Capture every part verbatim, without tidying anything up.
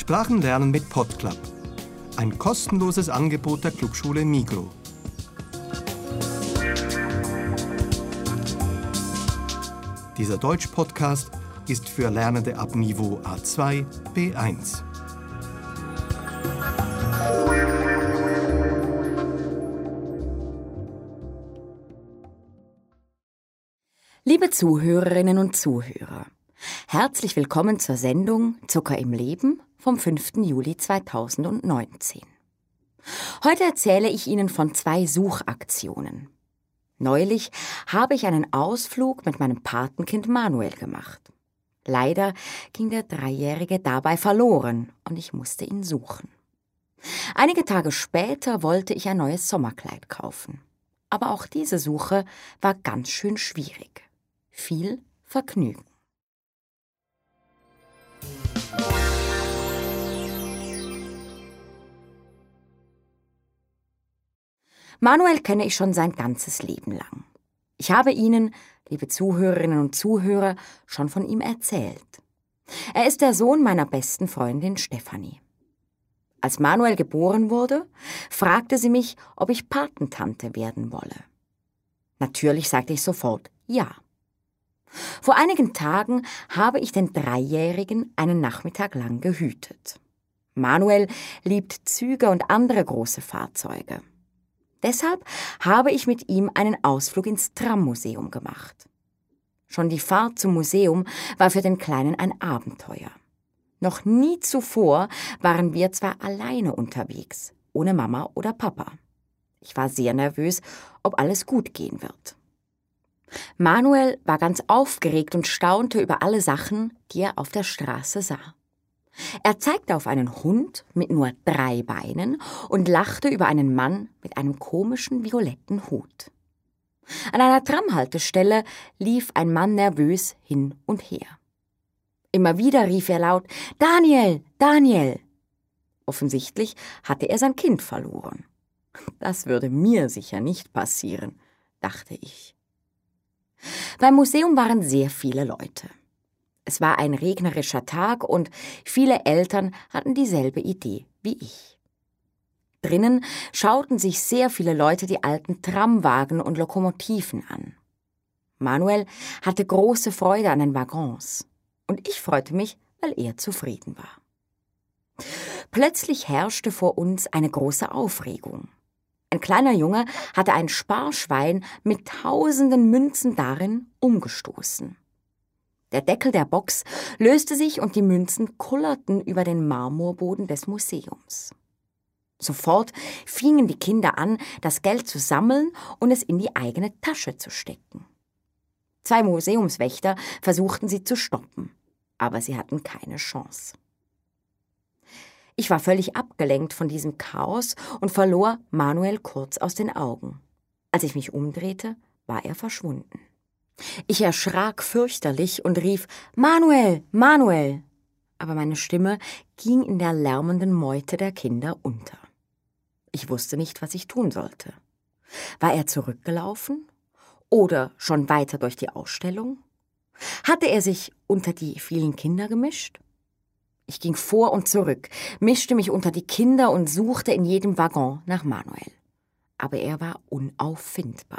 Sprachenlernen mit PodClub. Ein kostenloses Angebot der Clubschule Migros. Dieser Deutsch-Podcast ist für Lernende ab Niveau A zwei, B eins. Liebe Zuhörerinnen und Zuhörer, herzlich willkommen zur Sendung Zucker im Leben vom fünften Juli zweitausendneunzehn. Heute erzähle ich Ihnen von zwei Suchaktionen. Neulich habe ich einen Ausflug mit meinem Patenkind Manuel gemacht. Leider ging der Dreijährige dabei verloren und ich musste ihn suchen. Einige Tage später wollte ich ein neues Sommerkleid kaufen. Aber auch diese Suche war ganz schön schwierig. Viel Vergnügen. Manuel kenne ich schon sein ganzes Leben lang. Ich habe Ihnen, liebe Zuhörerinnen und Zuhörer, schon von ihm erzählt. Er ist der Sohn meiner besten Freundin Stefanie. Als Manuel geboren wurde, fragte sie mich, ob ich Patentante werden wolle. Natürlich sagte ich sofort ja. Vor einigen Tagen habe ich den Dreijährigen einen Nachmittag lang gehütet. Manuel liebt Züge und andere große Fahrzeuge. Deshalb habe ich mit ihm einen Ausflug ins Trammuseum gemacht. Schon die Fahrt zum Museum war für den Kleinen ein Abenteuer. Noch nie zuvor waren wir zwar alleine unterwegs, ohne Mama oder Papa. Ich war sehr nervös, ob alles gut gehen wird. Manuel war ganz aufgeregt und staunte über alle Sachen, die er auf der Straße sah. Er zeigte auf einen Hund mit nur drei Beinen und lachte über einen Mann mit einem komischen violetten Hut. An einer Tramhaltestelle lief ein Mann nervös hin und her. Immer wieder rief er laut: »Daniel, Daniel!« Offensichtlich hatte er sein Kind verloren. Das würde mir sicher nicht passieren, dachte ich. Beim Museum waren sehr viele Leute. Es war ein regnerischer Tag und viele Eltern hatten dieselbe Idee wie ich. Drinnen schauten sich sehr viele Leute die alten Tramwagen und Lokomotiven an. Manuel hatte große Freude an den Waggons und ich freute mich, weil er zufrieden war. Plötzlich herrschte vor uns eine große Aufregung. Ein kleiner Junge hatte ein Sparschwein mit tausenden Münzen darin umgestoßen. Der Deckel der Box löste sich und die Münzen kullerten über den Marmorboden des Museums. Sofort fingen die Kinder an, das Geld zu sammeln und es in die eigene Tasche zu stecken. Zwei Museumswächter versuchten sie zu stoppen, aber sie hatten keine Chance. Ich war völlig abgelenkt von diesem Chaos und verlor Manuel kurz aus den Augen. Als ich mich umdrehte, war er verschwunden. Ich erschrak fürchterlich und rief: »Manuel, Manuel!« Aber meine Stimme ging in der lärmenden Meute der Kinder unter. Ich wusste nicht, was ich tun sollte. War er zurückgelaufen? Oder schon weiter durch die Ausstellung? Hatte er sich unter die vielen Kinder gemischt? Ich ging vor und zurück, mischte mich unter die Kinder und suchte in jedem Waggon nach Manuel. Aber er war unauffindbar.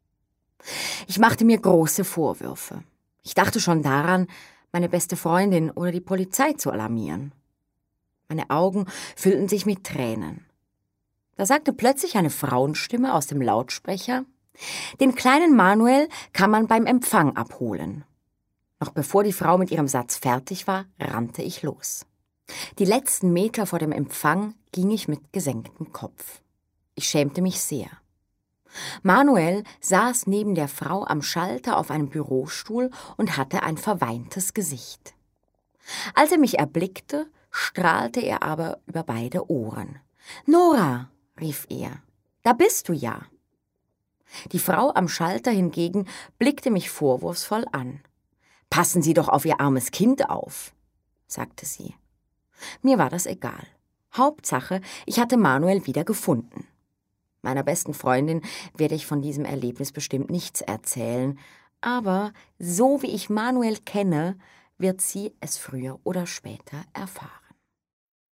Ich machte mir große Vorwürfe. Ich dachte schon daran, meine beste Freundin oder die Polizei zu alarmieren. Meine Augen füllten sich mit Tränen. Da sagte plötzlich eine Frauenstimme aus dem Lautsprecher: »Den kleinen Manuel kann man beim Empfang abholen.« Noch bevor die Frau mit ihrem Satz fertig war, rannte ich los. Die letzten Meter vor dem Empfang ging ich mit gesenktem Kopf. Ich schämte mich sehr. Manuel saß neben der Frau am Schalter auf einem Bürostuhl und hatte ein verweintes Gesicht. Als er mich erblickte, strahlte er aber über beide Ohren. »Nora«, rief er, »da bist du ja.« Die Frau am Schalter hingegen blickte mich vorwurfsvoll an. »Passen Sie doch auf Ihr armes Kind auf«, sagte sie. Mir war das egal. Hauptsache, ich hatte Manuel wieder gefunden. Meiner besten Freundin werde ich von diesem Erlebnis bestimmt nichts erzählen, aber so wie ich Manuel kenne, wird sie es früher oder später erfahren.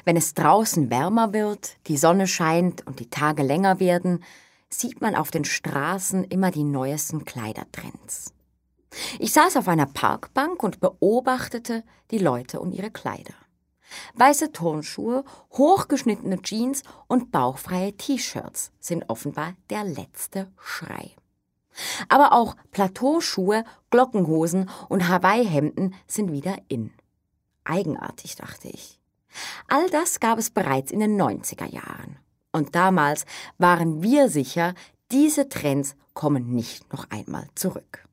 Wenn es draußen wärmer wird, die Sonne scheint und die Tage länger werden, sieht man auf den Straßen immer die neuesten Kleidertrends. Ich saß auf einer Parkbank und beobachtete die Leute und ihre Kleider. Weiße Turnschuhe, hochgeschnittene Jeans und bauchfreie T-Shirts sind offenbar der letzte Schrei. Aber auch Plateauschuhe, Glockenhosen und Hawaii-Hemden sind wieder in. Eigenartig, dachte ich. All das gab es bereits in den neunziger Jahren. Und damals waren wir sicher, diese Trends kommen nicht noch einmal zurück.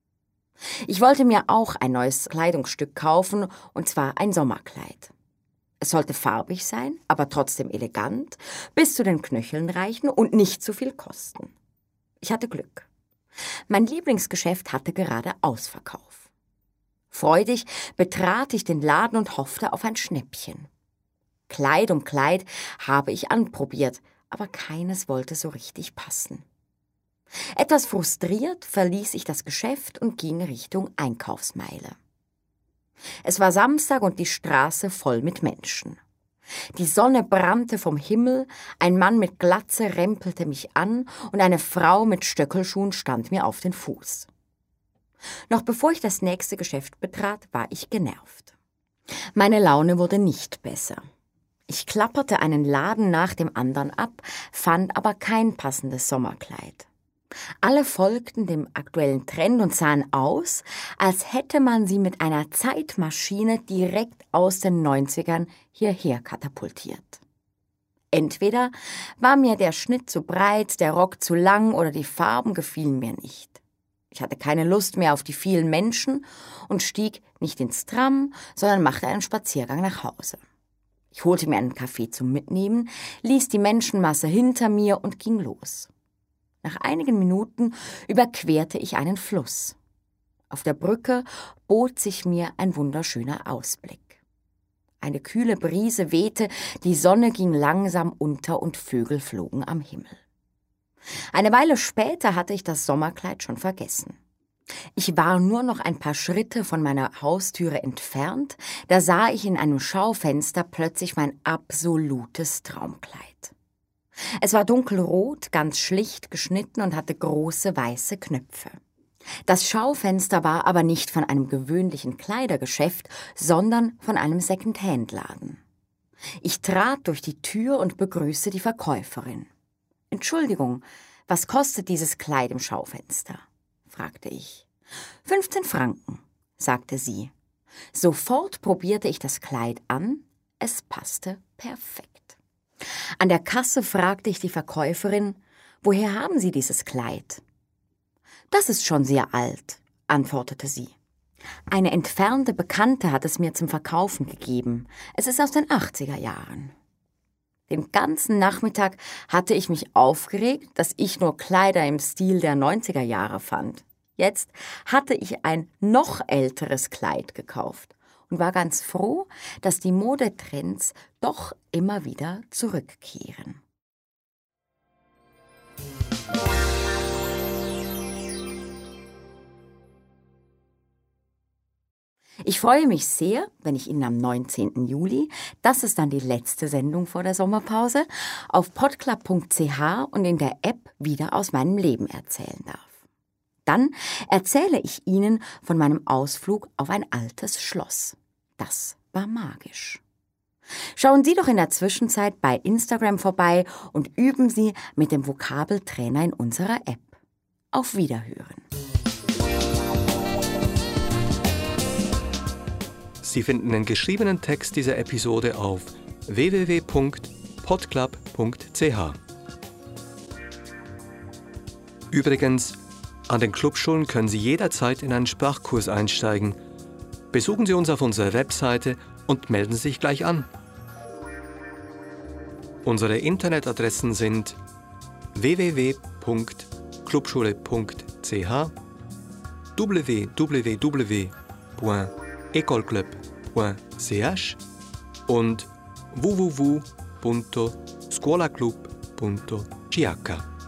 Ich wollte mir auch ein neues Kleidungsstück kaufen, und zwar ein Sommerkleid. Es sollte farbig sein, aber trotzdem elegant, bis zu den Knöcheln reichen und nicht zu viel kosten. Ich hatte Glück. Mein Lieblingsgeschäft hatte gerade Ausverkauf. Freudig betrat ich den Laden und hoffte auf ein Schnäppchen. Kleid um Kleid habe ich anprobiert, aber keines wollte so richtig passen. Etwas frustriert verließ ich das Geschäft und ging Richtung Einkaufsmeile. Es war Samstag und die Straße voll mit Menschen. Die Sonne brannte vom Himmel, ein Mann mit Glatze rempelte mich an und eine Frau mit Stöckelschuhen stand mir auf den Fuß. Noch bevor ich das nächste Geschäft betrat, war ich genervt. Meine Laune wurde nicht besser. Ich klapperte einen Laden nach dem anderen ab, fand aber kein passendes Sommerkleid. Alle folgten dem aktuellen Trend und sahen aus, als hätte man sie mit einer Zeitmaschine direkt aus den neunzigern hierher katapultiert. Entweder war mir der Schnitt zu breit, der Rock zu lang oder die Farben gefielen mir nicht. Ich hatte keine Lust mehr auf die vielen Menschen und stieg nicht ins Tram, sondern machte einen Spaziergang nach Hause. Ich holte mir einen Kaffee zum Mitnehmen, ließ die Menschenmasse hinter mir und ging los. Nach einigen Minuten überquerte ich einen Fluss. Auf der Brücke bot sich mir ein wunderschöner Ausblick. Eine kühle Brise wehte, die Sonne ging langsam unter und Vögel flogen am Himmel. Eine Weile später hatte ich das Sommerkleid schon vergessen. Ich war nur noch ein paar Schritte von meiner Haustüre entfernt, da sah ich in einem Schaufenster plötzlich mein absolutes Traumkleid. Es war dunkelrot, ganz schlicht geschnitten und hatte große weiße Knöpfe. Das Schaufenster war aber nicht von einem gewöhnlichen Kleidergeschäft, sondern von einem Second-Hand-Laden. Ich trat durch die Tür und begrüßte die Verkäuferin. »Entschuldigung, was kostet dieses Kleid im Schaufenster?« fragte ich. »fünfzehn Franken«, sagte sie. Sofort probierte ich das Kleid an, es passte perfekt. An der Kasse fragte ich die Verkäuferin, »Woher haben Sie dieses Kleid?« »Das ist schon sehr alt«, antwortete sie. »Eine entfernte Bekannte hat es mir zum Verkaufen gegeben. Es ist aus den achtziger Jahren.« Den ganzen Nachmittag hatte ich mich aufgeregt, dass ich nur Kleider im Stil der neunziger Jahre fand. Jetzt hatte ich ein noch älteres Kleid gekauft und war ganz froh, dass die Modetrends doch immer wieder zurückkehren. Ich freue mich sehr, wenn ich Ihnen am neunzehnten Juli, das ist dann die letzte Sendung vor der Sommerpause, auf podclub punkt c h und in der App wieder aus meinem Leben erzählen darf. Dann erzähle ich Ihnen von meinem Ausflug auf ein altes Schloss. Das war magisch. Schauen Sie doch in der Zwischenzeit bei Instagram vorbei und üben Sie mit dem Vokabeltrainer in unserer App. Auf Wiederhören. Sie finden den geschriebenen Text dieser Episode auf w w w punkt podclub punkt c h. Übrigens, an den Clubschulen können Sie jederzeit in einen Sprachkurs einsteigen. Besuchen Sie uns auf unserer Webseite und melden Sie sich gleich an. Unsere Internetadressen sind w w w punkt clubschule punkt c h, w w w punkt ecolclub punkt c h und w w w punkt scuolaclub punkt c h.